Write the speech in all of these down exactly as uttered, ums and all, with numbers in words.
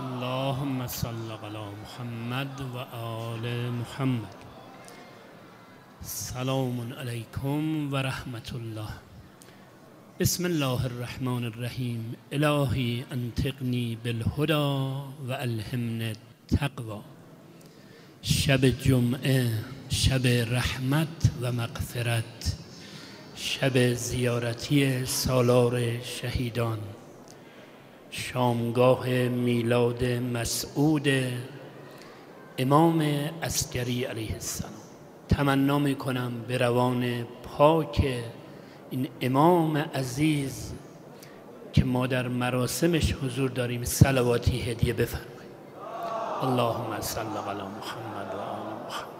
اللهم صل علی محمد و آل محمد. سلام علیکم و رحمت الله. بسم الله الرحمن الرحیم. الهی انطقنی بالهدى و الهمنی التقوی. شب جمعه، شب رحمت و مغفرت، شب زیارتی سالار شهیدان، شامگاه میلاد مسعود امام عسکری علیه السلام. تمنا میکنم به روان پاک این امام عزیز که ما در مراسمش حضور داریم صلواتی هدیه بفرمایید. اللهم صل علی محمد و آل محمد.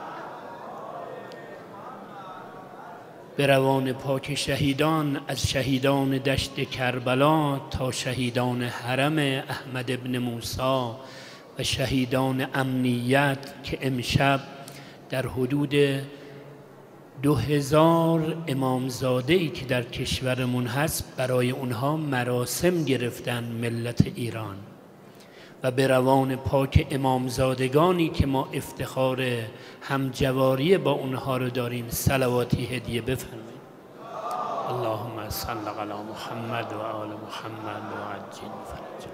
به روان پاک شهیدان، از شهیدان دشت کربلا تا شهیدان حرم احمد ابن موسی و شهیدان امنیت که امشب در حدود دو هزار امامزاده‌ای که در کشورمون هست برای اونها مراسم گرفتن ملت ایران، و به روان پاک امامزادگانی که ما افتخار همجواری با اونها رو داریم صلواتی هدیه بفرمایید. اللهم صل علی محمد و آل محمد و عجل فرجهم.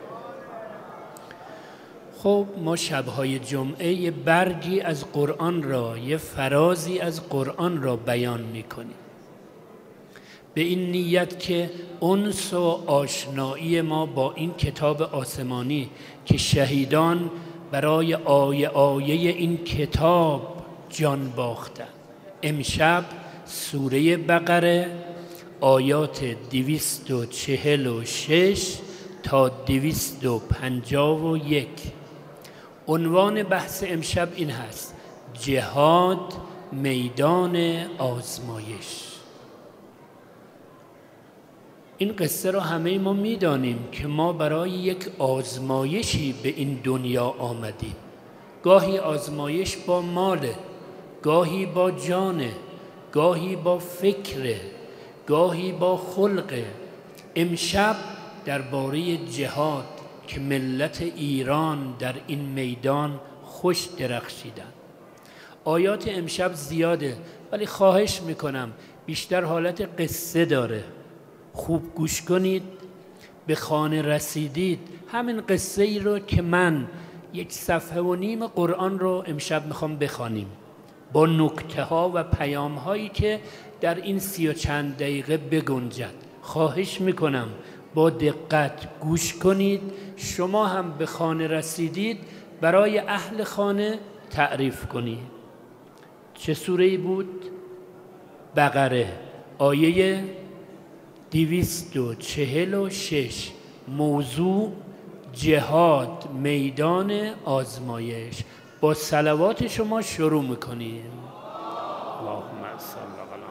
خب ما شبهای جمعه یه برگی از قرآن را، یه فرازی از قرآن را بیان میکنیم به این نیت که انس و آشنایی ما با این کتاب آسمانی که شهیدان برای آیه آیه این کتاب جان باختن. امشب سوره بقره آیات دویست و چهل و شش تا دویست و پنجاه و یک. عنوان بحث امشب این هست: جهاد میدان آزمایش. این قصه را همه ما میدانیم که ما برای یک آزمایشی به این دنیا آمدیم. گاهی آزمایش با ماله، گاهی با جانه، گاهی با فکره، گاهی با خلقه. امشب درباره جهاد که ملت ایران در این میدان خوش درخشیدن. آیات امشب زیاده ولی خواهش میکنم بیشتر حالت قصه داره. خوب گوش کنید. به خانه رسیدید همین قصه ای رو که من یک صفحه و نیم قرآن رو امشب میخوام بخوانیم با نکته ها و پیام هایی که در این سی و چند دقیقه بگنجد. خواهش میکنم با دقت گوش کنید. شما هم به خانه رسیدید برای اهل خانه تعریف کنید. چه سوره‌ای بود؟ بقره آیه دویست و چهل و شش. موضوع جهاد میدان آزمایش. با صلوات شما شروع میکنیم. اللهم صل علی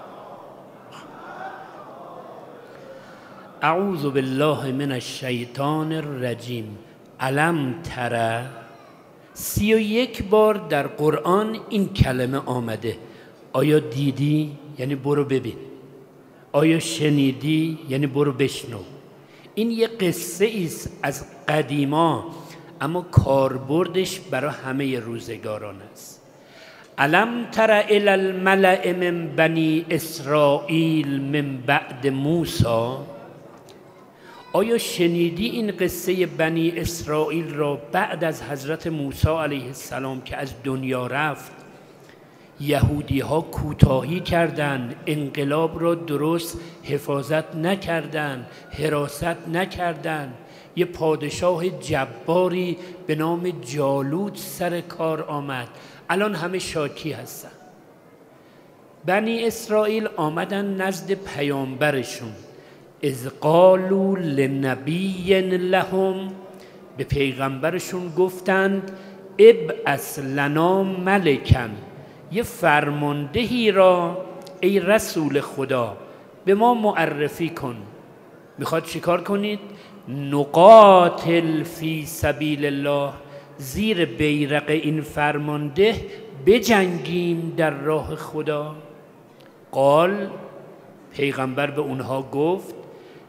محمد. اعوذ بالله من الشیطان الرجیم. الم تر. سی و یک بار در قرآن این کلمه آمده. آیا دیدی؟ یعنی برو ببین. آیا شنیدی؟ یعنی برو بشنو. این یه قصه ایست از قدیما اما کاربردش برای همه روزگاران است. الم تر الی الملأ من بنی اسرائیل من بعد موسی. آیا شنیدی این قصه بنی اسرائیل را بعد از حضرت موسی علیه السلام که از دنیا رفت؟ یهودی ها کوتاهی کردند، انقلاب را درست حفاظت نکردند، حراست نکردند. یه پادشاه جباری به نام جالوت سر کار آمد. الان همه شاکی هستن. بنی اسرائیل آمدن نزد پیامبرشون. اذ قالوا لنبی لهم. به پیغمبرشون گفتند ابعث لنا ملکا. یه فرماندهی را ای رسول خدا به ما معرفی کن. میخواد چیکار کنید؟ نقاتل فی سبیل الله. زیر بیرق این فرمانده بجنگیم در راه خدا. قال، پیغمبر به اونها گفت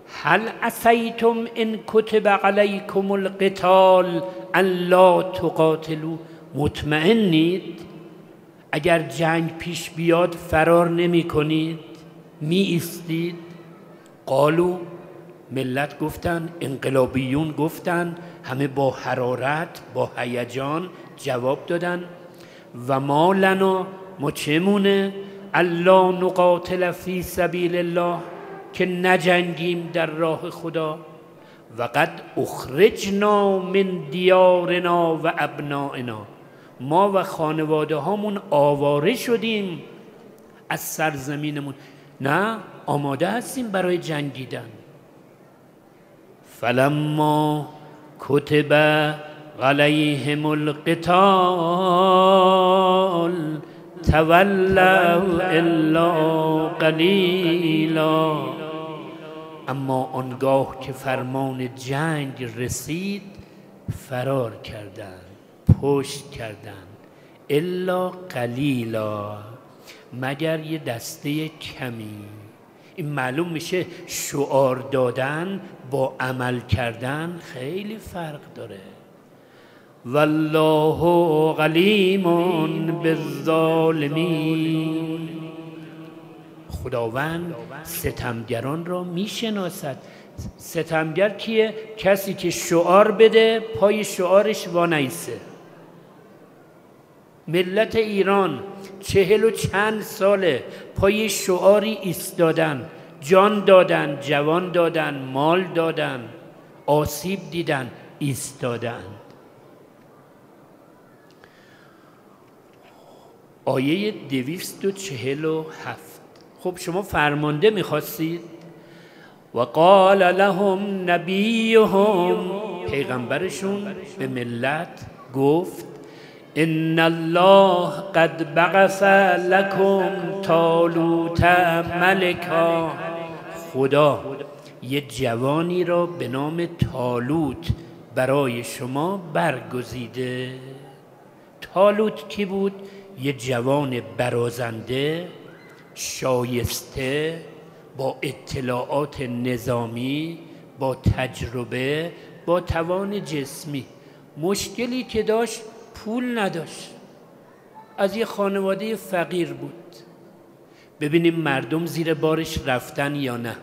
هل عسیتم ان کتب علیکم القتال ان لا تقاتلوا؟ مطمئنید اگر جنگ پیش بیاد فرار نمی کنید، می ایستید؟ قالو، ملت گفتن، انقلابیون گفتن، همه با حرارت با هیجان جواب دادن و ما لنا، ما چمونه، الا نقاتل فی سبیل الله، که نجنگیم در راه خدا، و قد اخرجنا من دیارنا و ابنائنا، ما و خانواده هامون آواره شدیم از سرزمینمون، نه آماده هستیم برای جنگیدن. فلما کتب علیهم القتال تولوا الا قلیلا، اما آنگاه که فرمان جنگ رسید فرار کردند، پشت کردند، الا قلیلا، مگر یه دسته کمی. این معلوم میشه شعار دادن با عمل کردن خیلی فرق داره. والله علیم بالظالمین، خداوند ستمگران را میشناسد. ستمگر کیه؟ کسی که شعار بده پای شعارش وانیسه. ملت ایران چهل و چند ساله پای شعاری ایستادن، جان دادن، جوان دادن، مال دادن، آسیب دیدن، ایستادن. آیه دویست و چهل و هفت. خب شما فرمانده میخواستید. و قال لهم نبیهم، پیغمبرشون به ملت گفت ان الله قد بعث لكم طالوت ملکا، خدا یه جوانی را به نام طالوت برای شما برگزیده. طالوت کی بود؟ یه جوان برازنده، شایسته، با اطلاعات نظامی، با تجربه، با توان جسمی. مشکلی که داشت پول نداشت، از یه خانواده فقیر بود. ببینیم مردم زیر بارش رفتن یا نه.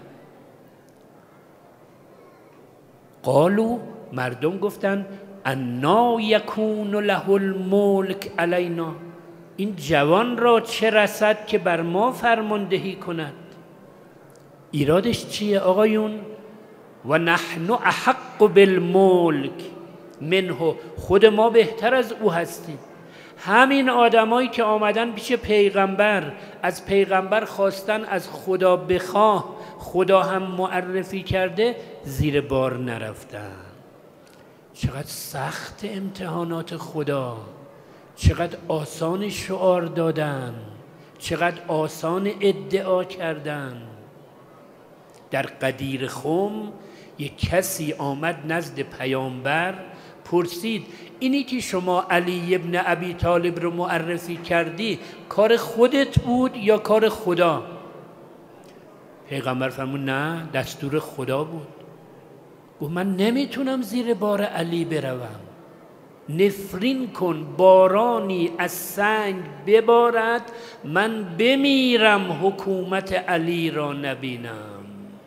قالو، مردم گفتن انا یکون له الملک علینا، این جوان را چه رسد که بر ما فرماندهی کند؟ ایرادش چیه آقایون؟ و نحن احق بالملک منه، خود ما بهتر از او هستیم. همین آدمایی که آمدن پیش پیغمبر، از پیغمبر خواستن از خدا بخواه، خدا هم معرفی کرده، زیر بار نرفتن. چقدر سخت امتحانات خدا، چقدر آسان شعار دادن، چقدر آسان ادعا کردن. در قدیر خم یک کسی آمد نزد پیامبر، پرسید اینی که شما علی ابن ابی طالب رو معرفی کردی کار خودت بود یا کار خدا؟ پیغمبر فرمود نه، دستور خدا بود. گفت من نمیتونم زیر بار علی بروم، نفرین کن بارانی از سنگ ببارد، من بمیرم حکومت علی را نبینم.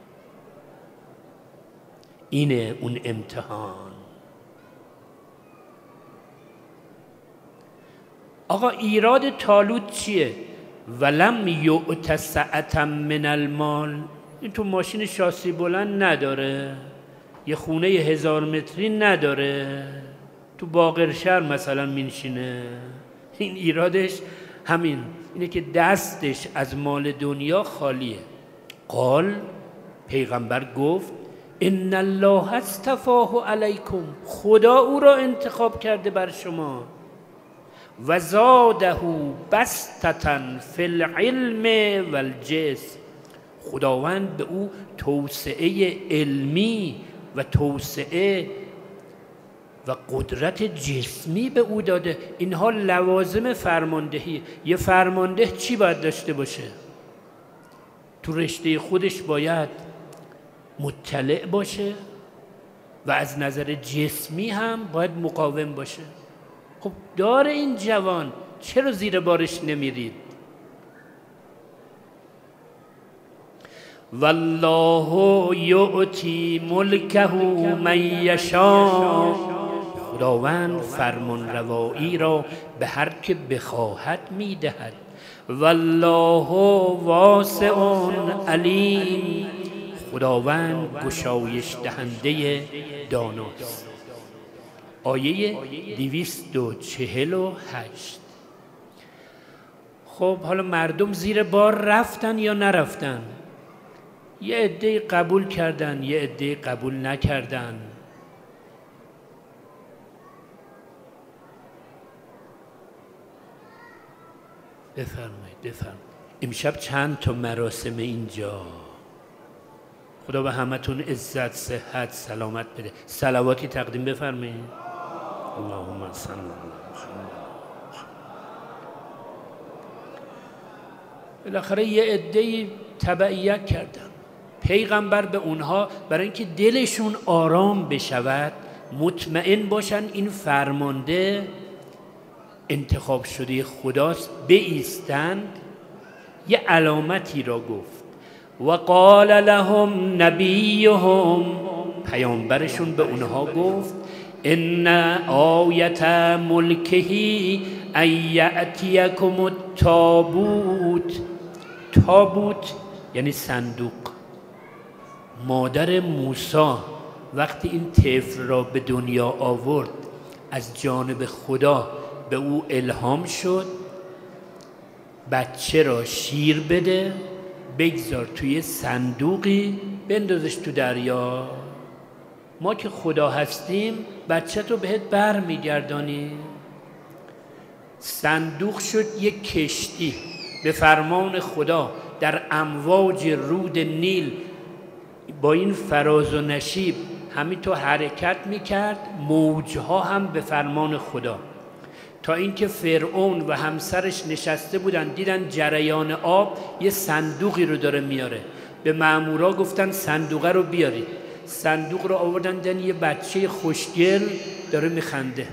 اینه اون امتحان. آقا ایراد طالوت چیه؟ ولم یؤت سعة من المال، این تو ماشین شاسی بلند نداره، یه خونه هزار متری نداره، تو باقرشهر مثلا مینشینه. این ایرادش همین اینه که دستش از مال دنیا خالیه. قال، پیغمبر گفت ان الله اصطفاه علیکم، خدا او را انتخاب کرده بر شما. و زاده بسطة فی العلم و الجسم، خداوند به او توسعه علمی و توسعه و قدرت جسمی به او داده. اینها لوازم فرماندهی. یه فرمانده چی باید داشته باشه؟ تو رشته خودش باید مطلع باشه و از نظر جسمی هم باید مقاوم باشه. خب داره این جوان، چرا زیر بارش نمیرید؟ والله یؤتی ملکه من یشاء، خداوند فرمان روایی را به هر که بخواهد میدهد. والله واسع علیم، خداوند گشایش دهنده داناست. آیه دویست و چهل و هشت. خب حالا مردم زیر بار رفتن یا نرفتن؟ یه عده قبول کردن، یه عده قبول نکردن. بفرمایید بفرمایید. امشب چند تا مراسم اینجا. خدا به همتون عزت، صحت، سلامت بده. صلواتی تقدیم بفرمایید. اللهم صل علی محمد. بالاخره یه عده‌ای تبعیت کردن پیغمبر به اونها، برای اینکه دلشون آرام بشود، مطمئن باشن این فرمانده انتخاب شده خداست، بایستند. یه علامتی را گفت. و قال لهم نبیهم، پیامبرشون به اونها گفت ان آیت ملکه ان یأتیکم التابوت. تابوت یعنی صندوق. مادر موسی وقتی این طفل را به دنیا آورد، از جانب خدا به او الهام شد بچه را شیر بده، بگذار توی صندوقی، بندازش تو دریا. ما که خدا هستیم بچه تو بهت بر میگردانی. صندوق شد یک کشتی به فرمان خدا در امواج رود نیل، با این فراز و نشیب همینطور حرکت میکرد، موجها هم به فرمان خدا، تا اینکه فرعون و همسرش نشسته بودن، دیدن جریان آب یه صندوقی رو داره میاره. به مامورا گفتن صندوقه رو بیاری. صندوق رو آوردن، دیدن یه بچه خوشگل داره میخنده.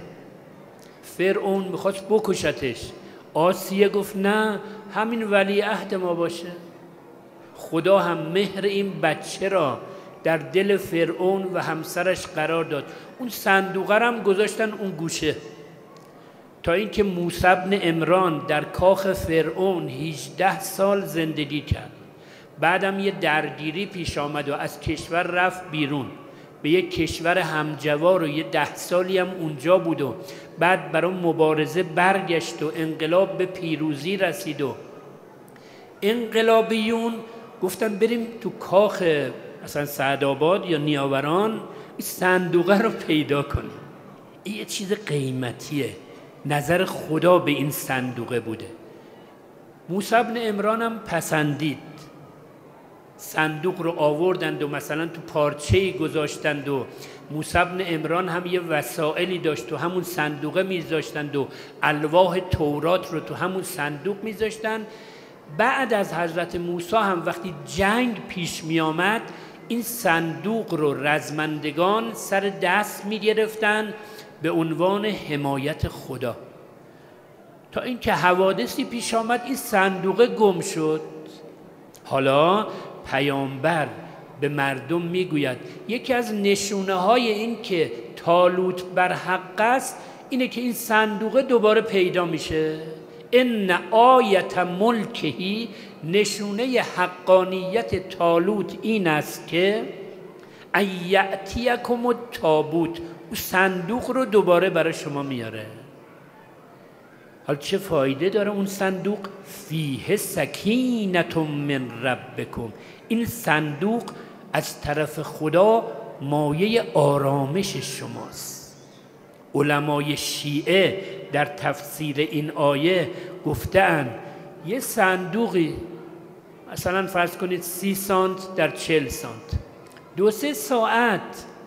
فرعون میخواست بکشتش. آسیه گفت نه، همین ولی عهد ما باشه. خدا هم مهر این بچه را در دل فرعون و همسرش قرار داد. اون صندوقه رو هم گذاشتن اون گوشه، تا اینکه موسی بن عمران در کاخ فرعون هجده سال زندگی کرد. بعدم یه درگیری پیش آمد و از کشور رفت بیرون به یک کشور همجوار و یه ده سالی هم اونجا بود و بعد برای مبارزه برگشت و انقلاب به پیروزی رسید و انقلابیون گفتن بریم تو کاخ مثلا سعدآباد یا نیاوران این صندوقه رو پیدا کنیم. این یه چیز قیمتیه. نظر خدا به این صندوقه بوده. موسی بن عمران هم پسندید. صندوق رو آوردند و مثلا تو پارچه‌ای گذاشتند و موسی بن عمران هم یه وسائلی داشت تو همون صندوقه میذاشتند و الواح تورات رو تو همون صندوق میذاشتند. بعد از حضرت موسی هم وقتی جنگ پیش می آمد، این صندوق رو رزمندگان سر دست می گرفتن به عنوان حمایت خدا، تا اینکه حوادثی پیش آمد این صندوق گم شد. حالا پیامبر به مردم میگوید یکی از نشونه های این که طالوت بر حق است اینه که این صندوق دوباره پیدا میشه. ان آیت ملکهی، نشونه حقانیت طالوت این است که ان یأتیکم التابوت، او صندوق رو دوباره برای شما میاره. حالا چه فایده داره اون صندوق؟ فیه سکینة من ربکم، این صندوق از طرف خدا مایه آرامش شماست. علمای شیعه در تفسیر این آیه گفتند یه صندوقی مثلا فرض کنید سی سانت در چل سانت، دو سه ساعت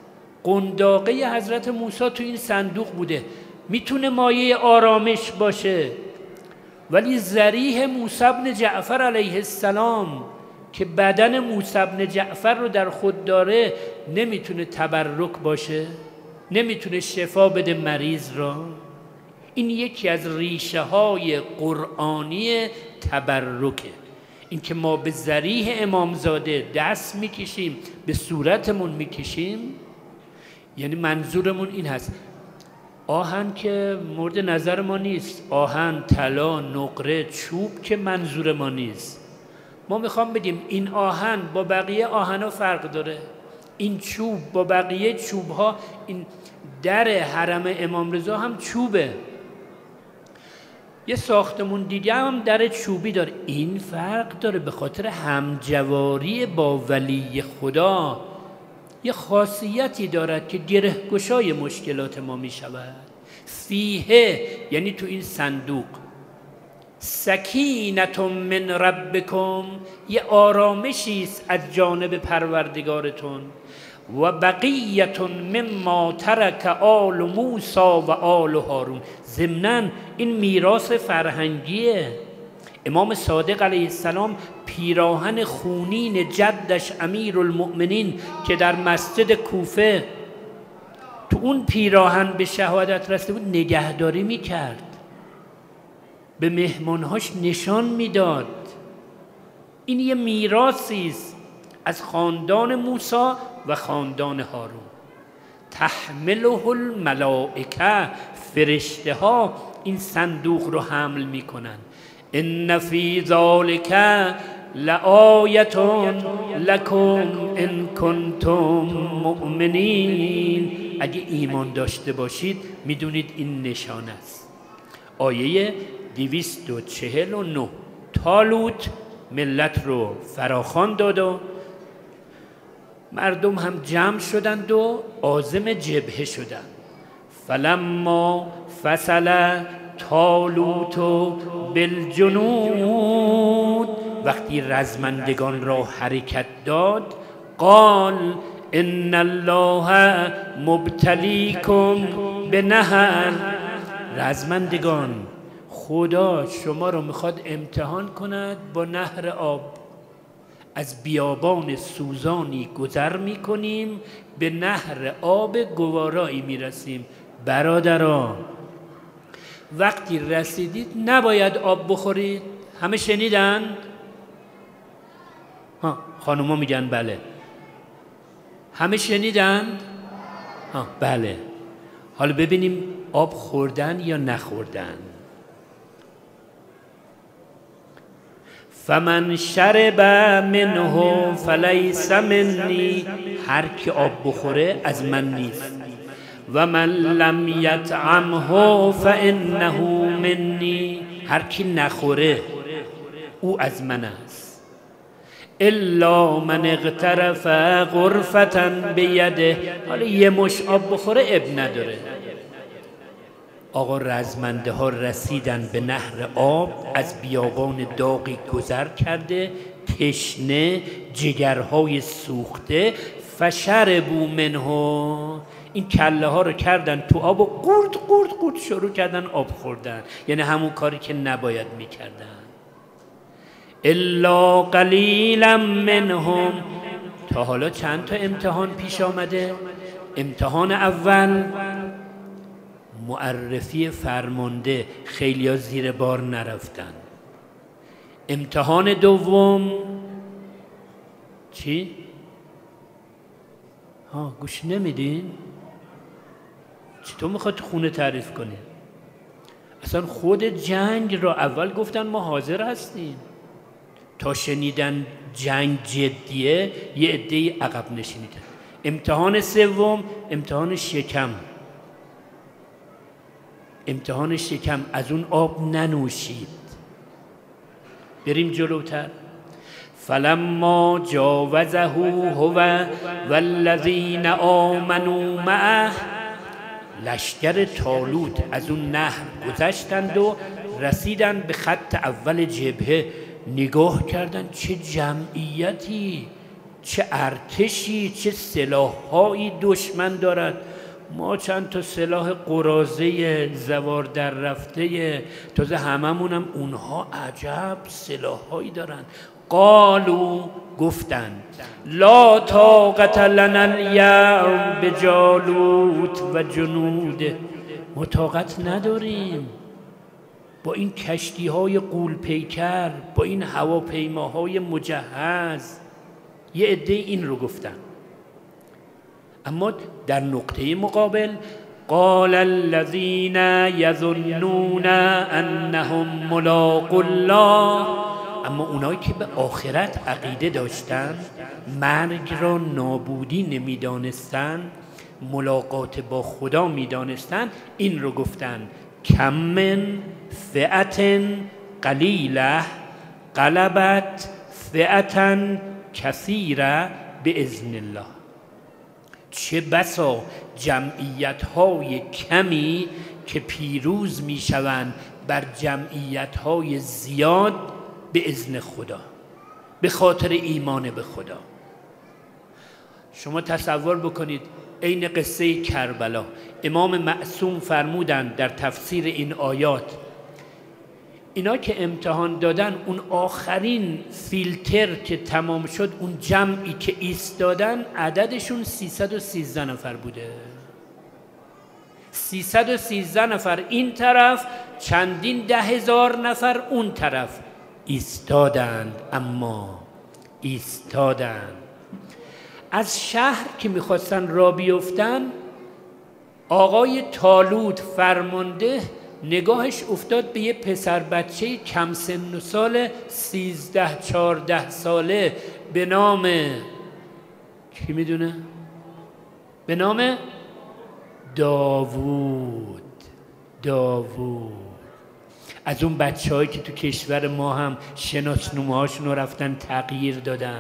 قنداقه حضرت موسی تو این صندوق بوده، میتونه مایه آرامش باشه. ولی ذریح موسی بن جعفر علیه السلام که بدن موسی بن جعفر رو در خود داره نمیتونه تبرک باشه؟ نمیتونه شفا بده مریض را؟ این یکی از ریشه های قرآنی تبرکه. این که ما به ذریح امامزاده دست میکشیم، به صورتمون میکشیم، یعنی منظورمون این هست. آهن که مورد نظر ما نیست، آهن، طلا، نقره، چوب که منظور ما نیست. ما میخوام بگیم این آهن با بقیه آهن‌ها فرق داره، این چوب با بقیه چوب‌ها، این در حرم امام رضا هم چوبه، یه ساختمون دیگه هم در چوبی داره. این فرق داره به خاطر همجواری با ولی خدا. یه خاصیتی دارد که گرهگشای مشکلات ما می شود. فیه یعنی تو این صندوق سکینت من ربکم، یه آرامشی است از جانب پروردگارتون. و بقیت مما ترک آل موسی و آل هارون. ضمناً این میراث فرهنگیه. امام صادق علیه السلام پیراهن خونین جدش امیرالمؤمنین که در مسجد کوفه تو اون پیراهن به شهادت رسیده بود نگهداری میکرد، به مهمانهاش نشان میداد. این یه میراثی است از خاندان موسی و خاندان هارون. تحمله الملائکه، فرشته ها این صندوق رو حمل میکنن. ان فی ذالک لآیة لکم ان کنتم مؤمنین. اگه ایمان داشته باشید میدونید این نشان است. آیه دویست و چهل و نه. طالوت ملت رو فراخوان داد و مردم هم جمع شدند و عازم جبهه شدند. فلما فصل طالوت بالجنود، وقتی رزمندگان را حرکت داد، قال ان الله مبتلیکم بنهر. رزمندگان، خدا شما رو میخواد امتحان کند با نهر آب. از بیابان سوزانی گذر میکنیم، به نهر آب گوارایی میرسیم. برادران، وقتی رسیدید نباید آب بخورید. همه شنیدن؟ ها، خانوما میگن بله. همه شنیدند؟ ها، بله. حالا ببینیم آب خوردن یا نخوردن. فمن شرب منه فلیس منی، هر کی آب بخوره از من نیست. و من لم یطعمه فانه منی، هر کی نخوره او از من است. الا من اغترف غرفة بیده. حالا یه مش آب بخوره اب نداره. آقا رزمنده ها رسیدن به نهر آب، از بیابان داغی گذر کرده، تشنه، جگرهای سوخته. فشربوا منه، این کله ها رو کردن تو آب و قورت قورت قورت شروع کردن آب خوردن. یعنی همون کاری که نباید میکردن. الا قلیلا منهم. تا حالا چند تا امتحان پیش آمده. امتحان اول معرفی فرمانده، خیلی ها زیر بار نرفتن. امتحان دوم چی؟ ها، گوش نمیدین؟ چطور میخواد خونه تعریف کنی؟ اصلا خود جنگ را اول گفتن ما حاضر هستیم، تا شنیدن جنگ جدیه یه عده‌ای عقب نشینیدن. امتحان سوم امتحان شکم. امتحان شکم، از اون آب ننوشید. بریم جلوتر. فلما جاوزه هو والذین آمنوا معه، لشکر طالوت از اون نهر گذشتند و رسیدن به خط اول جبهه. نگاه کردن چه جمعیتی، چه ارتشی، چه سلاح‌هایی دشمن دارد. ما چند تا سلاح قراضه زوار در رفته، تازه هممونم اونها عجب سلاح‌هایی دارن. قالوا گفتند لا طاقت لنا الیوم بجالوت و جنوده، ما طاقت نداریم با این کشتی های غول پیکر، با این هواپیماهای مجهز. یه عده این رو گفتن. اما در نقطه مقابل قال الذين يظنون انهم ملاقو الله، اما اونایی که به آخرت عقیده داشتن، مرگ را نابودی نمیدانستن، ملاقات با خدا میدانستن، این رو گفتن کم من فئة قلیله غلبت فئة کثیره باذن الله. چه بسا جمعیت‌های کمی که پیروز میشوند بر جمعیت‌های زیاد به اذن خدا، به خاطر ایمان به خدا. شما تصور بکنید عین قصه کربلا، امام معصوم فرمودند در تفسیر این آیات، اینا که امتحان دادن، اون آخرین فیلتر که تمام شد، اون جمعی که ایستادن عددشون سیصد و سیزده نفر بوده. سیصد و سیزده نفر این طرف، چندین ده هزار نفر اون طرف ایستادند. اما ایستادند. از شهر که میخواستن را بیفتن، آقای طالوت فرمانده نگاهش افتاد به یه پسر بچه کم سن و سال، سیزده چارده ساله، به نام کی میدونه؟ به نام داوود. داوود از اون بچه هایی که تو کشور ما هم شناسنامه هاشون رو رفتن تغییر دادن،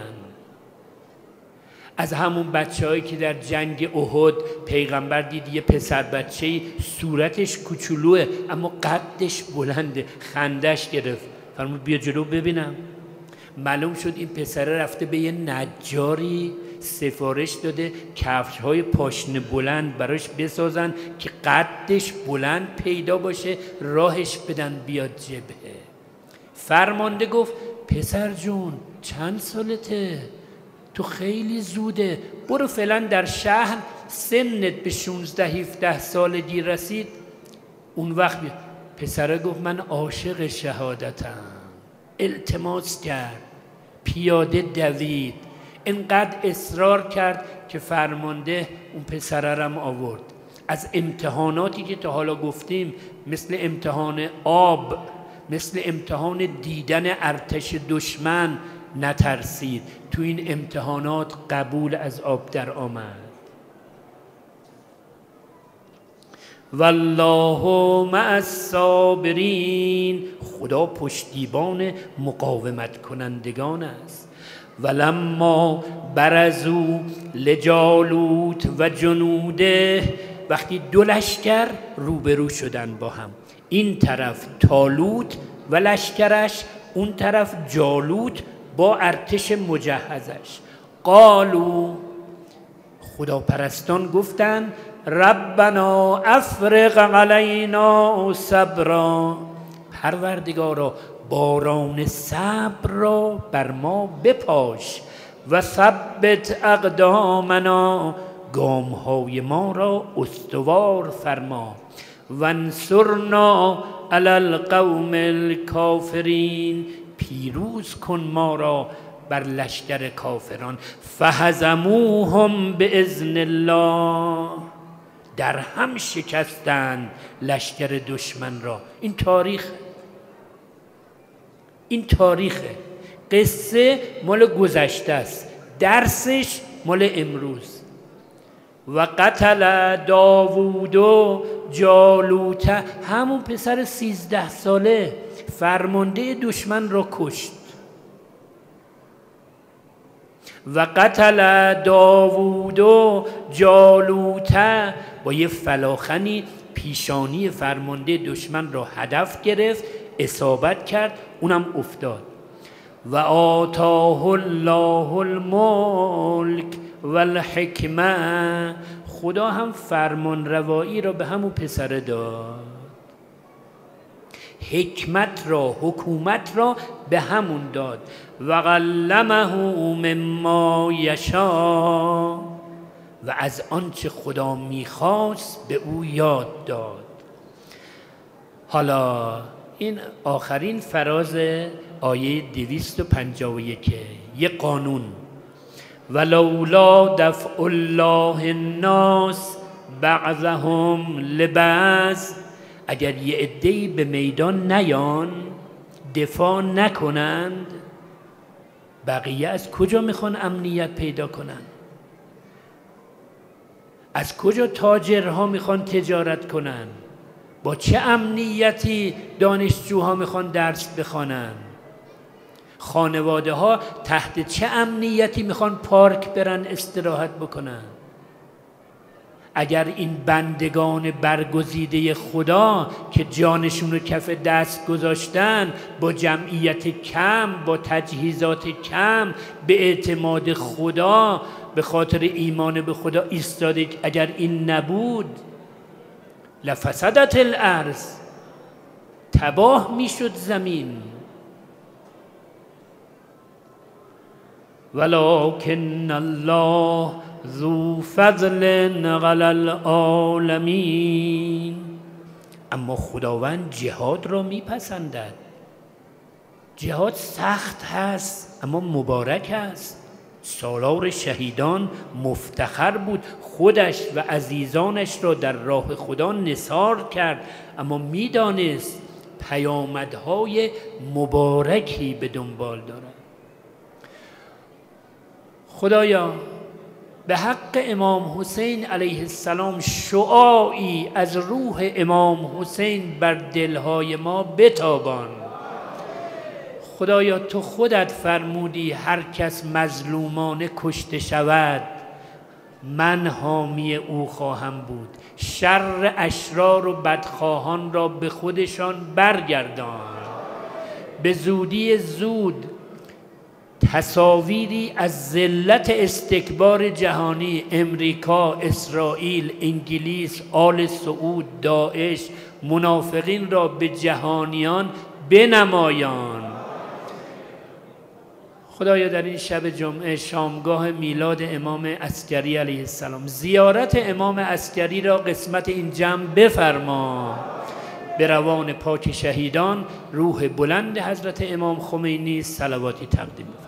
از همون بچه هایی که در جنگ احد پیغمبر دید یه پسر بچه صورتش کوچولوه اما قدش بلنده، خندش گرفت، فرمود بیا جلو ببینم. معلوم شد این پسره رفته به یه نجاری سفارش داده کفش های پاشنه بلند براش بسازن که قدش بلند پیدا باشه، راهش بدن بیاد جبهه. فرمانده گفت پسر جون چند سالته؟ تو خیلی زوده، برو فعلا در شهر، سنت به شانزده هفده سالگی رسید اون وقت بیا. پسره گفت من عاشق شهادتم. التماس کرد، پیاده دوید، انقدر اصرار کرد که فرمانده اون پسره رم آورد. از امتحاناتی که تا حالا گفتیم، مثل امتحان آب، مثل امتحان دیدن ارتش دشمن نترسید، تو این امتحانات قبول از آب در آمد. والله مع الصابرین، خدا پشتیبان مقاومت کنندگان است. ولما برزوا لجالوت و جنوده، وقتی دو لشکر روبرو شدن با هم، این طرف طالوت و لشکرش، اون طرف جالوت با ارتش مجهزش. قالوا، خدا پرستان گفتن ربنا افرغ علینا صبرا، پروردگارا باران صبر را بر ما بپاش، و ثبت اقدامنا، گامهای ما را استوار فرما، وانصرنا علی القوم الکافرین، پیروز کن ما را بر لشکر کافران. فهزموهم باذن الله، در هم شکستند لشکر دشمن را. این تاریخ، این تاریخه. قصه مال گذشته است، درسش مال امروز. و قتل داوود و جالوت، همون پسر سیزده ساله فرمانده دشمن را کشت. و قتل داوود و جالوت، با یه فلاخنی پیشانی فرمانده دشمن را هدف گرفت، اصابت کرد، اونم افتاد. و آتاه الله الملک و الحکمه، خدا هم فرمان روایی را به همون پسر داد. حکمت را، حکومت را به همون داد. و علمه مما یشاء، و از آنچه خدا میخواست به او یاد داد. حالا این آخرین فراز آیه دویست و پنجاه و یک، یه قانون. ولولا دفع الله الناس بعضهم لبعض، اگر یه عده‌ای به میدان نیان، دفاع نکنند، بقیه از کجا میخوان امنیت پیدا کنن؟ از کجا تاجرها میخوان تجارت کنن؟ با چه امنیتی دانشجوها میخوان درس بخوانن؟ خانواده ها تحت چه امنیتی میخوان پارک برن استراحت بکنن؟ اگر این بندگان برگزیده خدا که جانشون رو کف دست گذاشتن، با جمعیت کم، با تجهیزات کم، به اعتماد خدا، به خاطر ایمان به خدا ایستاده، اگر این نبود لفسدت الارض، تباه میشد زمین. ولکن الله ذو فضل علی العالمین، اما خداوند جهاد را میپسندد. جهاد سخت هست اما مبارک است. سالار شهیدان مفتخر بود، خودش و عزیزانش را در راه خدا نثار کرد، اما میدانست پیامدهای مبارکی به دنبال دارد. خدایا به حق امام حسین علیه السلام شعاعی از روح امام حسین بر دلهای ما بتابان. خدایا تو خودت فرمودی هر کس مظلومانه کشته شود من حامی او خواهم بود، شر اشرار و بدخواهان را به خودشان برگردان. به زودی زود تصاویری از ذلت استکبار جهانی، امریکا، اسرائیل، انگلیس، آل سعود، داعش، منافقین را به جهانیان بنمایان. خدایا در این شب جمعه شامگاه میلاد امام عسکری علیه السلام، زیارت امام عسکری را قسمت این جمع بفرما. به روان پاک شهیدان، روح بلند حضرت امام خمینی صلواتی تقدیم بفرما.